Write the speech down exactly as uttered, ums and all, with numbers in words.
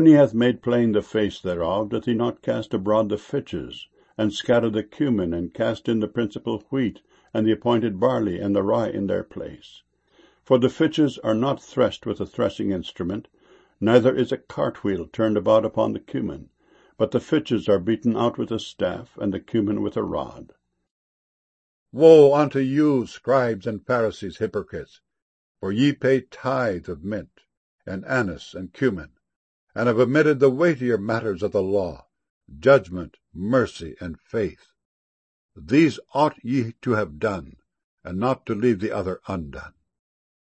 When he hath made plain the face thereof, doth he not cast abroad the fitches, and scatter the cumin, and cast in the principal wheat, and the appointed barley, and the rye in their place? For the fitches are not threshed with a threshing instrument, neither is a cartwheel turned about upon the cumin, but the fitches are beaten out with a staff, and the cumin with a rod. Woe unto you, scribes and Pharisees, hypocrites! For ye pay tithe of mint, and anise, and cumin, and have omitted the weightier matters of the law, judgment, mercy, and faith. These ought ye to have done, and not to leave the other undone.